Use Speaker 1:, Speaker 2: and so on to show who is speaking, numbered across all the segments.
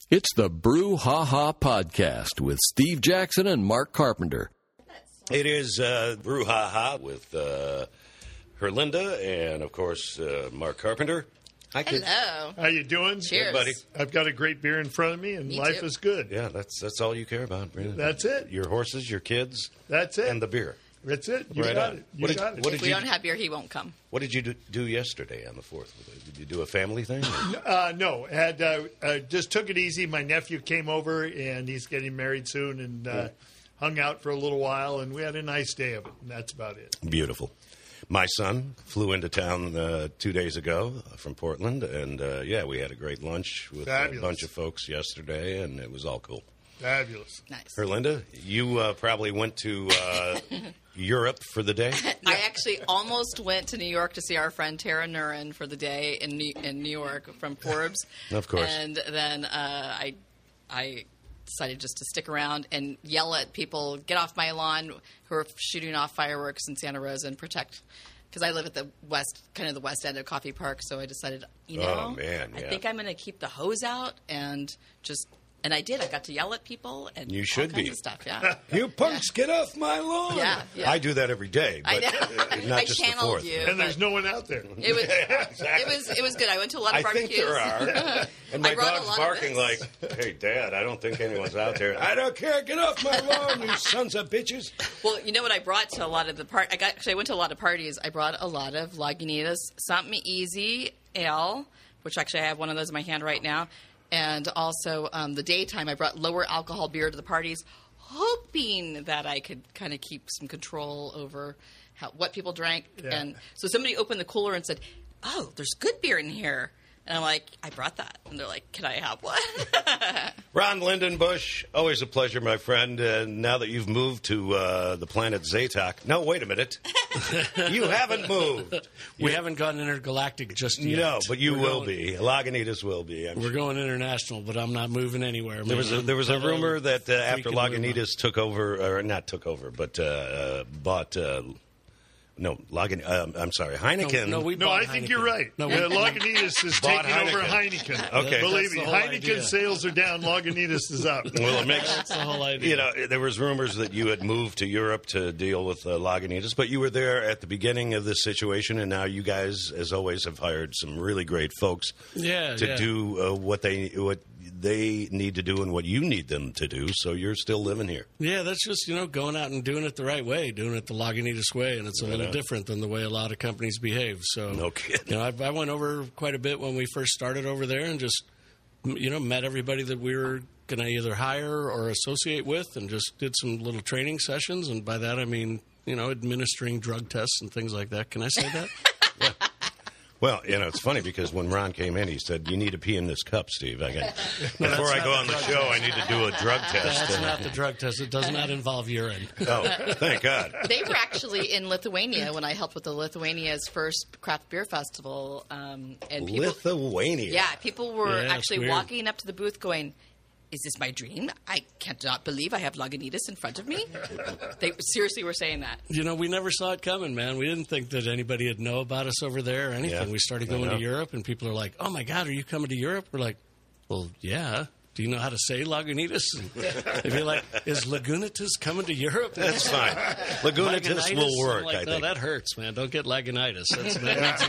Speaker 1: It's the Brew Ha Ha Podcast with Steve Jackson and Mark Carpenter.
Speaker 2: It is Brew Ha Ha with Herlinda and, of course, Mark Carpenter. Hi, kids.
Speaker 3: Hello.
Speaker 4: How you doing?
Speaker 3: Cheers.
Speaker 2: Good, buddy.
Speaker 4: I've got a great beer in front of me, and
Speaker 3: Me
Speaker 4: life
Speaker 3: too.
Speaker 4: is good.
Speaker 2: Yeah, that's all you care about, really.
Speaker 4: That's it.
Speaker 2: Your horses, your kids,
Speaker 4: That's it.
Speaker 2: and the beer.
Speaker 4: That's it. You
Speaker 2: Right
Speaker 4: got
Speaker 2: on.
Speaker 4: it. You
Speaker 2: What did-
Speaker 4: got it.
Speaker 2: what
Speaker 3: If we don't have beer, he won't come.
Speaker 2: What did you do yesterday on the 4th? Did you do a family thing?
Speaker 4: No, had just took it easy. My nephew came over, and he's getting married soon, and hung out for a little while, and we had a nice day of it, and that's about it.
Speaker 2: Beautiful. My son flew into town 2 days ago from Portland, and, we had a great lunch with
Speaker 4: Fabulous.
Speaker 2: a bunch of folks yesterday, and it was all cool.
Speaker 4: Fabulous.
Speaker 3: Nice.
Speaker 2: Herlinda, you probably went to Europe for the day?
Speaker 3: I actually almost went to New York to see our friend Tara Nurin for the day in New York from Forbes.
Speaker 2: Of course.
Speaker 3: And then I decided just to stick around and yell at people, get off my lawn, who are shooting off fireworks in Santa Rosa and protect. Because I live at the west end of Coffee Park, so I decided,
Speaker 2: Oh, man,
Speaker 3: I
Speaker 2: yeah.
Speaker 3: think I'm going to keep the hose out and just. And I did. I got to yell at people and
Speaker 2: You
Speaker 3: all
Speaker 2: should
Speaker 3: kinds
Speaker 2: be.
Speaker 3: of stuff. Yeah.
Speaker 2: You punks, get off my lawn!
Speaker 3: Yeah, yeah.
Speaker 2: I do that every day,
Speaker 3: I
Speaker 2: but
Speaker 3: know.
Speaker 2: not
Speaker 3: I
Speaker 2: just the
Speaker 3: channeled
Speaker 2: 4th.
Speaker 3: you.
Speaker 4: And there's no one out there.
Speaker 3: It was good. I went to a lot of
Speaker 2: I think
Speaker 3: barbecues.
Speaker 2: there are. And my
Speaker 3: I brought a
Speaker 2: dog's
Speaker 3: lot of
Speaker 2: barking
Speaker 3: this.
Speaker 2: like, hey, Dad, I don't think anyone's out there. I don't care. Get off my lawn, you sons of bitches.
Speaker 3: Well, you know what I brought to a lot of the I went to a lot of parties. I brought a lot of Lagunitas Something Easy Ale, which actually I have one of those in my hand right now. And also the daytime, I brought lower alcohol beer to the parties, hoping that I could kind of keep some control over what people drank.
Speaker 4: Yeah.
Speaker 3: And so somebody opened the cooler and said, "Oh, there's good beer in here." And I'm like, "I brought that." And they're like, "Can I have one?"
Speaker 2: Ron Lindenbush, always a pleasure, my friend. And now that you've moved to the planet Zatok. No, wait a minute. You haven't moved.
Speaker 5: We haven't gone intergalactic just yet.
Speaker 2: No, but you
Speaker 5: We're
Speaker 2: will
Speaker 5: going-
Speaker 2: be. Lagunitas will be. I'm
Speaker 5: We're going international, but I'm not moving anywhere.
Speaker 2: There was a rumor that after
Speaker 5: freaking
Speaker 2: Lagunitas took over, or not took over, but bought. I'm sorry, Heineken.
Speaker 5: No, we
Speaker 4: No,
Speaker 5: bought
Speaker 4: I think
Speaker 5: Heineken.
Speaker 4: you're right.
Speaker 5: No,
Speaker 4: Lagunitas is
Speaker 2: Bought
Speaker 4: taking over
Speaker 2: Heineken.
Speaker 4: Heineken.
Speaker 2: Okay.
Speaker 4: Believe
Speaker 5: That's
Speaker 4: me,
Speaker 5: the whole
Speaker 4: Heineken
Speaker 5: idea.
Speaker 4: sales are down. Lagunitas is up.
Speaker 2: Well, it makes
Speaker 5: That's the whole idea.
Speaker 2: you know. There was rumors that you had moved to Europe to deal with Lagunitas, but you were there at the beginning of this situation, and now you guys, as always, have hired some really great folks to do what they need to do and what you need them to do. So you're still living here.
Speaker 5: Yeah, that's just, going out and doing it the right way, doing it the Lagunitas way, and it's a little different than the way a lot of companies behave. So,
Speaker 2: No kidding.
Speaker 5: I went over quite a bit when we first started over there and just, met everybody that we were going to either hire or associate with and just did some little training sessions. And by that, I mean, administering drug tests and things like that. Can I say that?
Speaker 2: Well, it's funny because when Ron came in, he said, "You need to pee in this cup, Steve. Before I go on the show, I need to do a drug test."
Speaker 5: That's not the drug test. It does not involve urine.
Speaker 2: Oh, thank God.
Speaker 3: They were actually in Lithuania when I helped with the Lithuania's first craft beer festival. And people,
Speaker 2: Lithuania.
Speaker 3: yeah, people were
Speaker 5: Yeah, it's
Speaker 3: actually
Speaker 5: weird.
Speaker 3: walking up to the booth going, "Is this my dream? I cannot believe I have Lagunitas in front of me." They seriously were saying that.
Speaker 5: We never saw it coming, man. We didn't think that anybody would know about us over there or anything.
Speaker 2: Yeah,
Speaker 5: We started
Speaker 2: I
Speaker 5: going
Speaker 2: know.
Speaker 5: to Europe, and people are like, "Oh my God, are you coming to Europe?" We're like, "Well, yeah. Do you know how to say Lagunitas?" And they'd be like, "Is Lagunitas coming to Europe?"
Speaker 2: That's fine. Lagunitas will work,
Speaker 5: I'm like,
Speaker 2: I
Speaker 5: no,
Speaker 2: think.
Speaker 5: that hurts, man. Don't get Lagunitas. That needs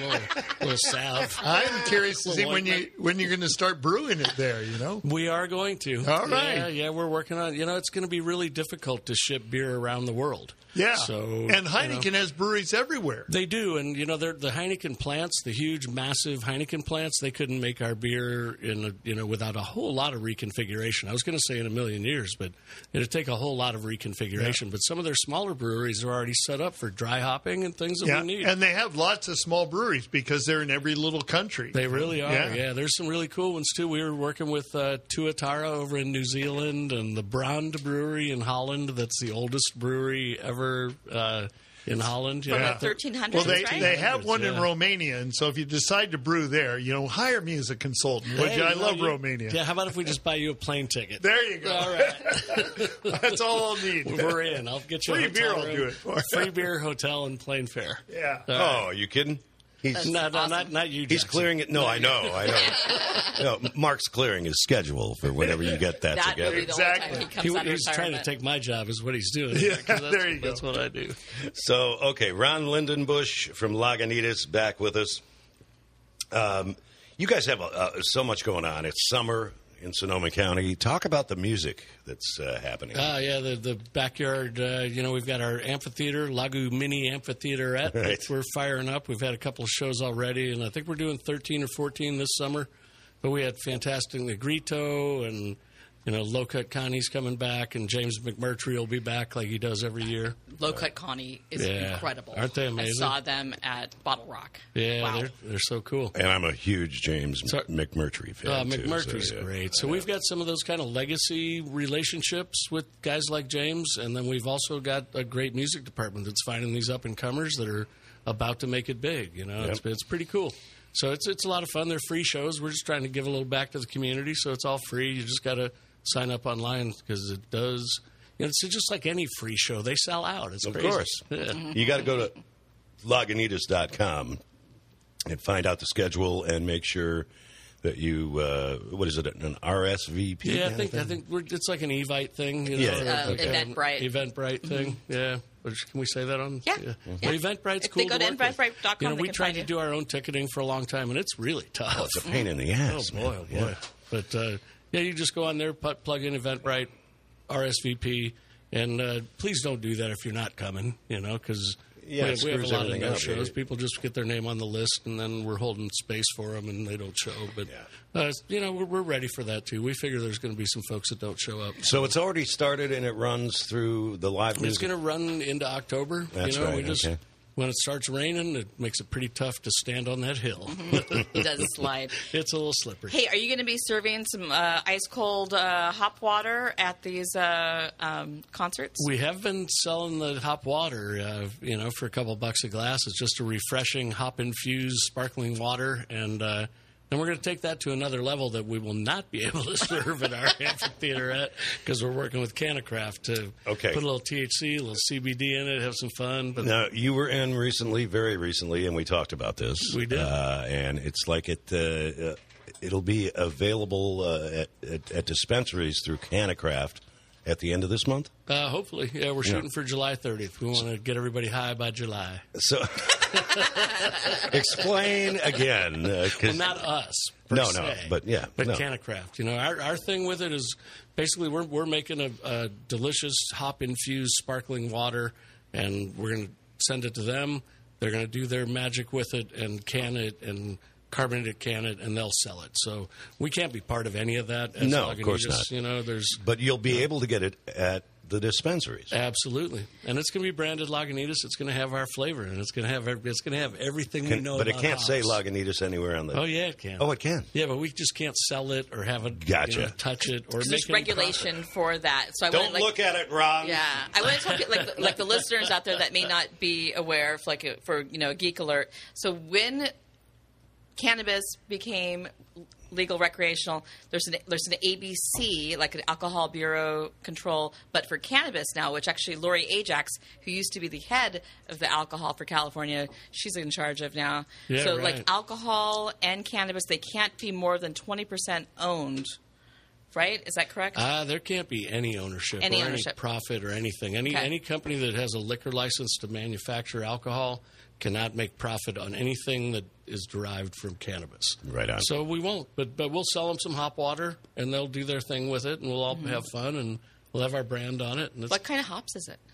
Speaker 5: a little salve.
Speaker 4: I'm curious to see
Speaker 5: Little
Speaker 4: when you're going to start brewing it there.
Speaker 5: We are going to.
Speaker 4: All right.
Speaker 5: Yeah, we're working on it. It's going to be really difficult to ship beer around the world.
Speaker 4: Yeah.
Speaker 5: So,
Speaker 4: and Heineken has breweries everywhere.
Speaker 5: They do, and they're the Heineken plants, the huge, massive Heineken plants. They couldn't make our beer without a whole lot of reconfiguration. I was going to say in a million years, but it'd take a whole lot of reconfiguration.
Speaker 4: Yeah.
Speaker 5: But some of their smaller breweries are already set up for dry hopping and things that we need.
Speaker 4: And they have lots of small breweries because they're in every little country.
Speaker 5: They really are.
Speaker 4: Yeah.
Speaker 5: Yeah, there's some really cool ones too. We were working with Tuatara over in New Zealand and the Brand Brewery in Holland. That's the oldest brewery ever in Holland.
Speaker 3: From the 1300s,
Speaker 4: Well, they
Speaker 3: right?
Speaker 4: have one in
Speaker 5: Yeah.
Speaker 4: Romania, and so if you decide to brew there, hire me as a consultant. Would
Speaker 5: Hey,
Speaker 4: you? I
Speaker 5: you know,
Speaker 4: love Romania.
Speaker 5: Yeah, how about if we just buy you a plane ticket?
Speaker 4: There you go.
Speaker 5: All right.
Speaker 4: That's all I'll need.
Speaker 5: We're in. I'll get you
Speaker 4: Free
Speaker 5: a hotel
Speaker 4: beer will
Speaker 5: room.
Speaker 4: do it for you.
Speaker 5: Free beer, hotel, and plane fare.
Speaker 4: Yeah.
Speaker 2: Oh, are you kidding?
Speaker 5: Not you, Jackson.
Speaker 2: He's clearing it. No, I know. No, Mark's clearing his schedule for whenever you get that together.
Speaker 4: Exactly.
Speaker 5: He's trying to take my job is what he's doing.
Speaker 4: Yeah, there you go.
Speaker 5: That's what I do.
Speaker 2: So, okay, Ron Lindenbush from Lagunitas back with us. You guys have so much going on. It's summer in Sonoma County. Talk about the music that's happening.
Speaker 5: Yeah, the backyard, we've got our amphitheater, Lagu Mini Amphitheater.
Speaker 2: Right.
Speaker 5: We're firing up. We've had a couple of shows already, and I think we're doing 13 or 14 this summer. But we had fantastic Negrito, and, Low Cut Connie's coming back, and James McMurtry will be back like he does every year.
Speaker 3: Low Cut Connie is incredible.
Speaker 5: Aren't they amazing?
Speaker 3: I saw them at Bottle Rock.
Speaker 5: Yeah,
Speaker 3: wow.
Speaker 5: they're so cool.
Speaker 2: And I'm a huge James McMurtry fan, too.
Speaker 5: McMurtry's great. So we've got some of those kind of legacy relationships with guys like James, and then we've also got a great music department that's finding these up-and-comers that are about to make it big. It's pretty cool. So it's a lot of fun. They're free shows. We're just trying to give a little back to the community, so it's all free. You just got to sign up online because it does. It's just like any free show. They sell out. It's crazy.
Speaker 2: Of course. Yeah. You got to go to Lagunitas.com and find out the schedule and make sure that you, what is it, an RSVP?
Speaker 5: Yeah, I think it's like an Evite thing.
Speaker 3: Eventbrite.
Speaker 5: Eventbrite thing, yeah. Can we say that on?
Speaker 3: Yeah.
Speaker 5: Well, Eventbrite's cool.
Speaker 3: They go to Eventbrite.com.
Speaker 5: We tried to do our own ticketing for a long time, and it's really tough.
Speaker 2: Oh, it's a pain in the ass.
Speaker 5: Oh, boy. Yeah. But, you just go on there, plug in Eventbrite, RSVP, and please don't do that if you're not coming, because we have a lot of no shows. People just get their name on the list, and then we're holding space for them, and they don't show. But, we're ready for that, too. We figure there's going to be some folks that don't show up.
Speaker 2: So it's already started, and it runs through the live music?
Speaker 5: It's going to run into October.
Speaker 2: That's right, okay.
Speaker 5: When it starts raining, it makes it pretty tough to stand on that hill.
Speaker 3: It does slide.
Speaker 5: It's a little slippery.
Speaker 3: Hey, are you going to be serving some ice-cold hop water at these concerts?
Speaker 5: We have been selling the hop water, for a couple bucks a glass. It's just a refreshing hop-infused sparkling water, and we're going to take that to another level that we will not be able to serve at our amphitheater at because we're working with CannaCraft to put a little THC, a little CBD in it, have some fun. But
Speaker 2: now, you were in very recently, and we talked about this.
Speaker 5: We did.
Speaker 2: And it's like it'll be available at dispensaries through CannaCraft at the end of this month?
Speaker 5: Hopefully. Yeah, we're shooting for July 30th. We want to get everybody high by July.
Speaker 2: So, explain again.
Speaker 5: Well, not us.
Speaker 2: No, but
Speaker 5: CannaCraft. Our thing with it is basically we're making a delicious hop-infused sparkling water, and we're going to send it to them. They're going to do their magic with it and can it and carbonate can it, and they'll sell it. So we can't be part of any of that.
Speaker 2: No, of course not. But you'll be able to get it at the dispensaries.
Speaker 5: Absolutely, and it's going to be branded Lagunitas. It's going to have our flavor, and it's going to have everything we know.
Speaker 2: But
Speaker 5: about
Speaker 2: it can't
Speaker 5: hops.
Speaker 2: say Lagunitas anywhere on the.
Speaker 5: Oh yeah, it can.
Speaker 2: Oh, it can.
Speaker 5: Yeah, but we just can't sell it or have it. Touch it or make
Speaker 3: there's regulation for that. So I
Speaker 2: don't look at it wrong.
Speaker 3: Yeah, I want to tell people, like the listeners out there that may not be aware of, for Geek Alert. So when cannabis became legal recreational, there's an ABC, like an Alcohol Bureau control, but for cannabis now, which actually Lori Ajax, who used to be the head of the alcohol for California, she's in charge of now.
Speaker 5: Yeah,
Speaker 3: so
Speaker 5: right.
Speaker 3: like alcohol and cannabis, they can't be more than 20% owned. Right? Is that correct?
Speaker 5: There can't be any ownership any profit or anything. Any company that has a liquor license to manufacture alcohol cannot make profit on anything that is derived from cannabis.
Speaker 2: Right on.
Speaker 5: So we won't, but we'll sell them some hop water, and they'll do their thing with it, and we'll all have fun, and we'll have our brand on it. And
Speaker 3: what kind of hops is it?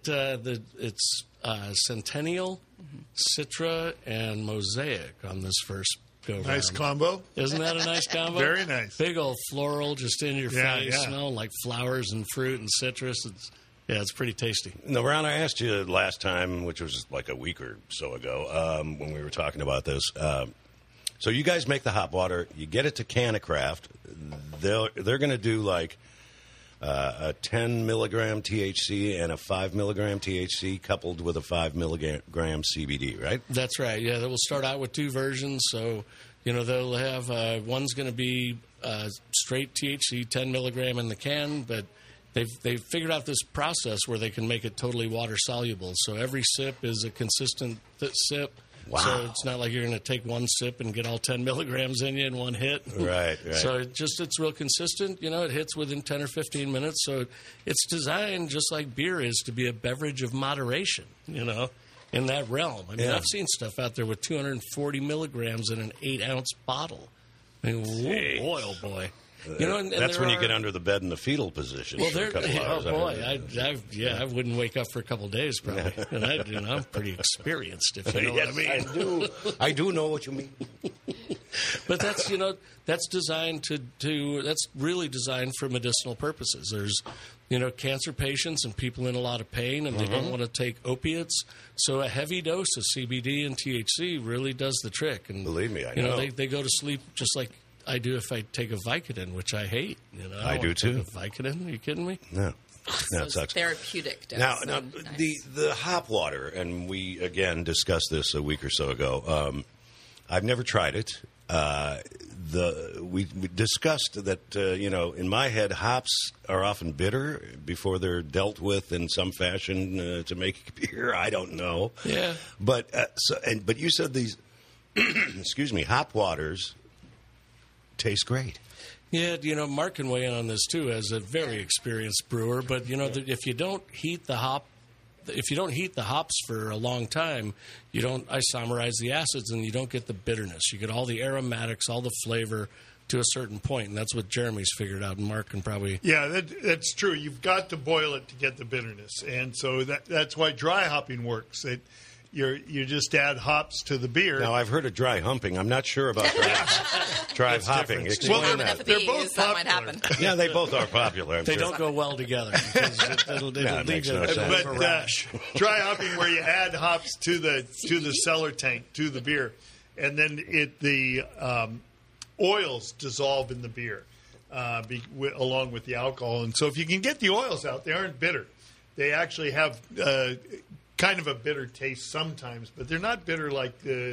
Speaker 5: It's Centennial, Citra, and Mosaic on this first go-round.
Speaker 4: Nice combo.
Speaker 5: Isn't that a nice combo?
Speaker 4: Very nice.
Speaker 5: Big old floral just in your face, smelling like flowers and fruit and citrus. It's pretty tasty.
Speaker 2: Now, Ron, I asked you last time, which was like a week or so ago, when we were talking about this. So you guys make the hop water. You get it to CannaCraft. They're going to do like a 10 milligram THC and a 5 milligram THC coupled with a 5 milligram CBD, right?
Speaker 5: That's right. Yeah, they will start out with two versions. So, they'll have one's going to be straight THC, 10 milligram in the can, but they've figured out this process where they can make it totally water soluble. So every sip is a consistent sip
Speaker 2: Wow.
Speaker 5: So it's not like you're going to take one sip and get all 10 milligrams in you in one hit.
Speaker 2: Right.
Speaker 5: So it's real consistent. It hits within 10 or 15 minutes. So it's designed just like beer is to be a beverage of moderation, in that realm. I mean, I've seen stuff out there with 240 milligrams in an 8-ounce bottle. I mean, boy, oh boy. And
Speaker 2: that's when you get under the bed in the fetal position.
Speaker 5: Well,
Speaker 2: for a couple hours.
Speaker 5: Oh boy, I wouldn't wake up for a couple of days probably. And I'm pretty experienced, if you know what I mean.
Speaker 2: I do. I do know what you mean.
Speaker 5: But that's that's designed that's really designed for medicinal purposes. There's cancer patients and people in a lot of pain, and they don't want to take opiates. So a heavy dose of CBD and THC really does the trick. And
Speaker 2: believe me, I know.
Speaker 5: They go to sleep just like I do if I take a Vicodin, which I hate.
Speaker 2: I do too.
Speaker 5: Vicodin? Are you kidding me?
Speaker 2: No.
Speaker 3: So
Speaker 2: it sucks.
Speaker 3: Therapeutic dose.
Speaker 2: Now
Speaker 3: nice.
Speaker 2: the hop water, and we again discussed this a week or so ago. I've never tried it. We discussed that in my head, hops are often bitter before they're dealt with in some fashion to make beer. I don't know.
Speaker 5: Yeah.
Speaker 2: But but you said these excuse me, hop waters taste great.
Speaker 5: Yeah, Mark can weigh in on this too as a very experienced brewer. But if you don't heat the hops for a long time, you don't isomerize the acids, and you don't get the bitterness. You get all the aromatics, all the flavor to a certain point, and that's what Jeremy's figured out. And Mark can probably
Speaker 4: that's true. You've got to boil it to get the bitterness, and so that's why dry hopping works. You just add hops to the beer.
Speaker 2: Now, I've heard of dry humping. I'm not sure about dry hopping. Explain that.
Speaker 4: They're both
Speaker 3: that might happen.
Speaker 2: Yeah, they both are popular.
Speaker 5: They don't go well together. It'll
Speaker 2: makes no sense.
Speaker 4: But dry hopping, where you add hops to the cellar tank, to the beer, and then the oils dissolve in the beer along with the alcohol. And so if you can get the oils out, they aren't bitter. They actually have kind of a bitter taste sometimes, but they're not bitter like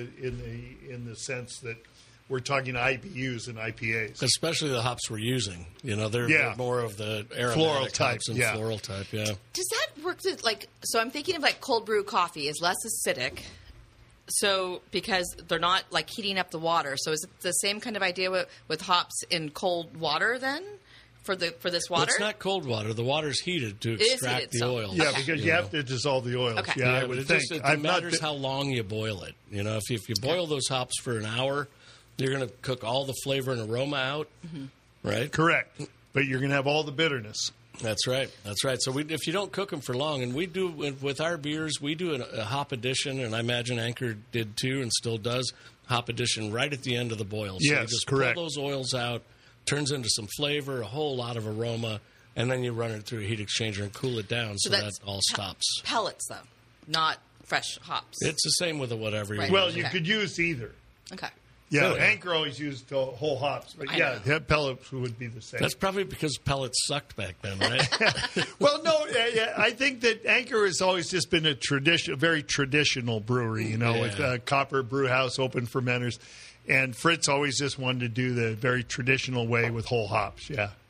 Speaker 4: in the sense that we're talking IBUs and IPAs.
Speaker 5: Especially the hops we're using. They're more of the aromatic
Speaker 4: floral type,
Speaker 5: hops and floral type, yeah.
Speaker 3: Does that work so I'm thinking of cold brew coffee is less acidic. So because they're not heating up the water. So is it the same kind of idea with hops in cold water then? For this water?
Speaker 5: It's not cold water. The water's heated to extract the oils.
Speaker 4: Yeah, because you have to dissolve the oils.
Speaker 3: Okay.
Speaker 4: Yeah,
Speaker 5: but it matters how long you boil it. If you boil those hops for an hour, you're going to cook all the flavor and aroma out, right?
Speaker 4: Correct. But you're going to have all the bitterness.
Speaker 5: That's right. So if you don't cook them for long, and we do with our beers, we do a hop addition, and I imagine Anchor did too and still does, hop addition right at the end of the boil. So you just
Speaker 4: correct.
Speaker 5: Pull those oils out, turns into some flavor, a whole lot of aroma, and then you run it through a heat exchanger and cool it down so that all stops.
Speaker 3: Pellets, though, not fresh hops.
Speaker 5: It's the same with a whatever.
Speaker 3: Right.
Speaker 4: Well, you could use either.
Speaker 3: Okay.
Speaker 4: Yeah, Anchor always used whole hops, but pellets would be the same.
Speaker 5: That's probably because pellets sucked back then, right?
Speaker 4: Well, no, I think that Anchor has always just been a very traditional brewery, with copper brew house, open fermenters. And Fritz always just wanted to do the very traditional way with whole hops,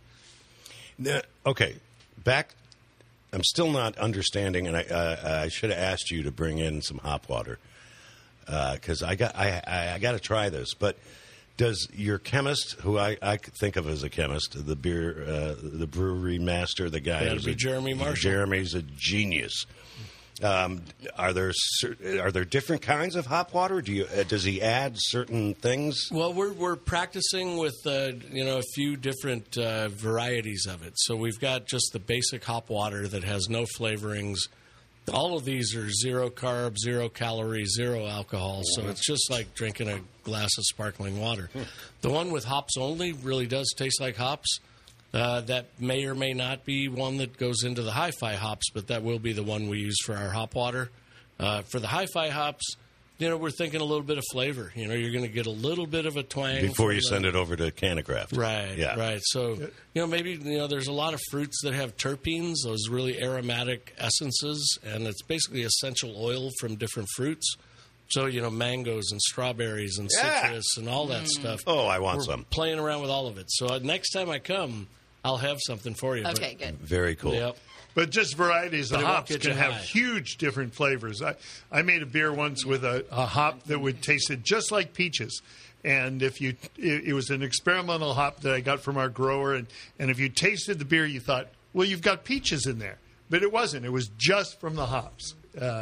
Speaker 2: Okay, back. I'm still not understanding, and I should have asked you to bring in some hop water because I got to try this. But does your chemist, who I think of as a chemist, the brewery master, the guy,
Speaker 5: that'd be Jeremy Marshall.
Speaker 2: Jeremy's a genius. Are there different kinds of hop water? Does he add certain things?
Speaker 5: Well, we're practicing with a few different varieties of it. So we've got just the basic hop water that has no flavorings. All of these are 0 carb, 0 calorie, 0 alcohol. So it's just like drinking a glass of sparkling water. The one with hops only really does taste like hops. That may or may not be one that goes into the hi-fi hops, but that will be the one we use for our hop water. For the hi-fi hops, we're thinking a little bit of flavor. You're going to get a little bit of a twang
Speaker 2: before you send it over to Canacraft.
Speaker 5: Right, right. So, maybe there's a lot of fruits that have terpenes, those really aromatic essences, and it's basically essential oil from different fruits. So, mangoes and strawberries and citrus and all that stuff.
Speaker 2: Oh, I want some.
Speaker 5: Playing around with all of it. So next time I come, I'll have something for you.
Speaker 3: Okay, good.
Speaker 2: Very cool.
Speaker 5: Yep.
Speaker 4: But just varieties of
Speaker 5: But it won't
Speaker 4: hops
Speaker 5: get
Speaker 4: can
Speaker 5: you
Speaker 4: have
Speaker 5: high.
Speaker 4: huge different flavors. I made a beer once with a hop that would taste just like peaches. And it was an experimental hop that I got from our grower. And if you tasted the beer, you thought, well, you've got peaches in there. But it wasn't. It was just from the hops.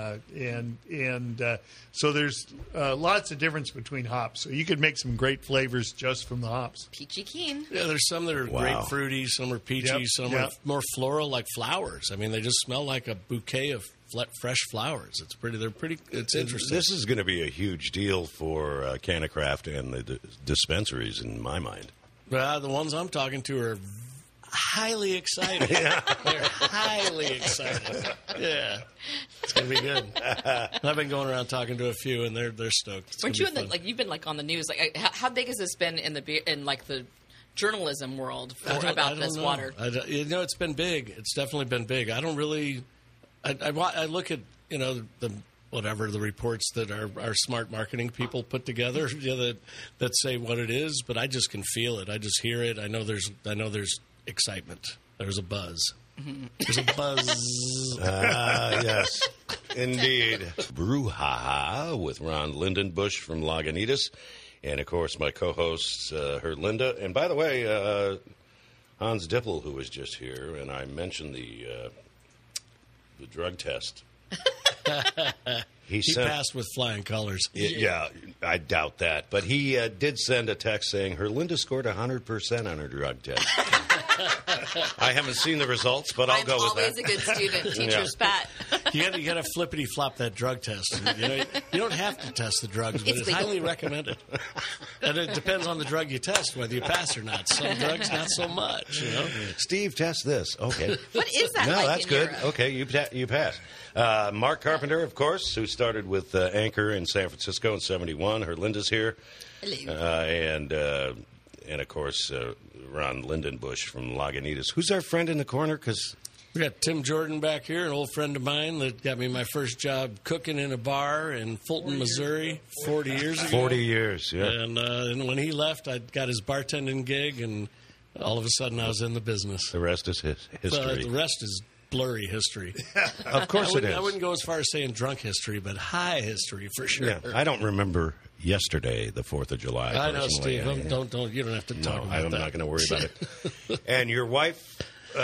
Speaker 4: So there's lots of difference between hops. So you could make some great flavors just from the hops.
Speaker 3: Peachy keen.
Speaker 5: Yeah, there's some that are grapefruity, some are peachy, some are more floral, like flowers. I mean, they just smell like a bouquet of fresh flowers. It's interesting.
Speaker 2: This is going to be a huge deal for CannaCraft and the dispensaries, in my mind.
Speaker 5: Well, the ones I'm talking to are highly excited. They're highly excited. Yeah, it's gonna be good. I've been going around talking to a few, and they're stoked.
Speaker 3: Weren't you you've been on the news? How big has this been in the journalism world about this water?
Speaker 5: It's been big. It's definitely been big. I don't really. I look at the reports that our smart marketing people put together that say what it is, but I just can feel it. I just hear it. I know there's excitement. There's a buzz. There's a buzz.
Speaker 2: Yes, indeed. Brouhaha with Ron Lindenbush from Lagunitas. And, of course, my co-host, Linda. And, by the way, Hans Dippel, who was just here, and I mentioned the drug test. He
Speaker 5: passed with flying colors.
Speaker 2: Yeah, I doubt that. But he did send a text saying Linda scored 100% on her drug test. I haven't seen the results, but I'll go with that.
Speaker 3: I'm always a good student. Teacher's pat.
Speaker 5: You got to flippity flop that drug test. You don't have to test the drugs, but it's highly recommended. And it depends on the drug you test whether you pass or not. Some drugs, not so much.
Speaker 2: Steve, test this. Okay.
Speaker 3: What is that?
Speaker 2: No,
Speaker 3: like
Speaker 2: that's
Speaker 3: in
Speaker 2: good.
Speaker 3: Europe?
Speaker 2: Okay, you pass. Mark Carpenter, of course, who started with Anchor in San Francisco in '71. Linda's here.
Speaker 3: Hello.
Speaker 2: And of course, Ron Lindenbush from Lagunitas. Who's our friend in the corner? Because
Speaker 5: we got Tim Jordan back here, an old friend of mine that got me my first job cooking in a bar in Fulton, Missouri, 40 years ago.
Speaker 2: 40 years, yeah.
Speaker 5: And when he left, I got his bartending gig, and all of a sudden I was in the business.
Speaker 2: The rest is history.
Speaker 5: The rest is blurry history.
Speaker 2: Of course it is.
Speaker 5: I wouldn't go as far as saying drunk history, but high history for sure.
Speaker 2: Yeah, I don't remember yesterday, the 4th of July.
Speaker 5: I know, Steve. Don't. You don't have to talk about that.
Speaker 2: I'm not going to worry about it. And your wife,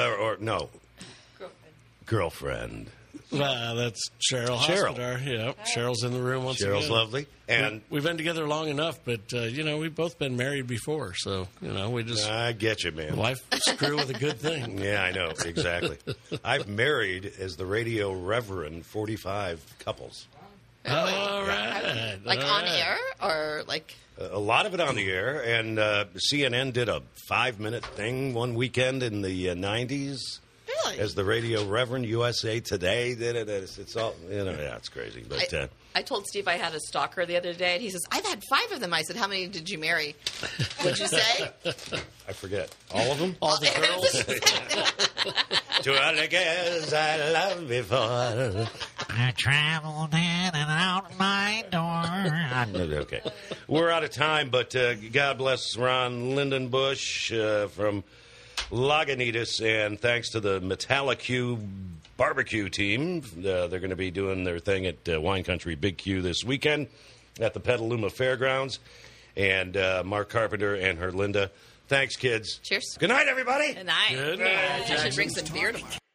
Speaker 2: girlfriend.
Speaker 5: Well, that's Cheryl Hospodar. Yeah, Cheryl's in the room once again.
Speaker 2: Cheryl's lovely. And
Speaker 5: we've been together long enough, but we've both been married before, so we just.
Speaker 2: I get you, man.
Speaker 5: Wife screw with a good thing.
Speaker 2: Yeah, I know exactly. I've married as the radio reverend 45 couples.
Speaker 5: All right.
Speaker 3: On air or like.
Speaker 2: A lot of it on the air, and CNN did a 5-minute thing one weekend in the 90s.
Speaker 3: Really?
Speaker 2: As the radio reverend. USA Today did it. It's all, it's crazy. But
Speaker 3: I told Steve I had a stalker the other day, and he says, I've had 5 of them. I said, how many did you marry? What'd you say?
Speaker 2: I forget. All of them?
Speaker 5: All the girls?
Speaker 2: To all the girls I loved before.
Speaker 6: I traveled in and out my door.
Speaker 2: Okay. We're out of time, but God bless Ron Lindenbush from Lagunitas, and thanks to the Metallic barbecue team. They're going to be doing their thing at Wine Country Big Q this weekend at the Petaluma Fairgrounds. And Mark Carpenter and Linda. Thanks, kids.
Speaker 3: Cheers.
Speaker 2: Good night, everybody.
Speaker 3: Good night.
Speaker 5: Good night.
Speaker 3: I should drink some beer tomorrow.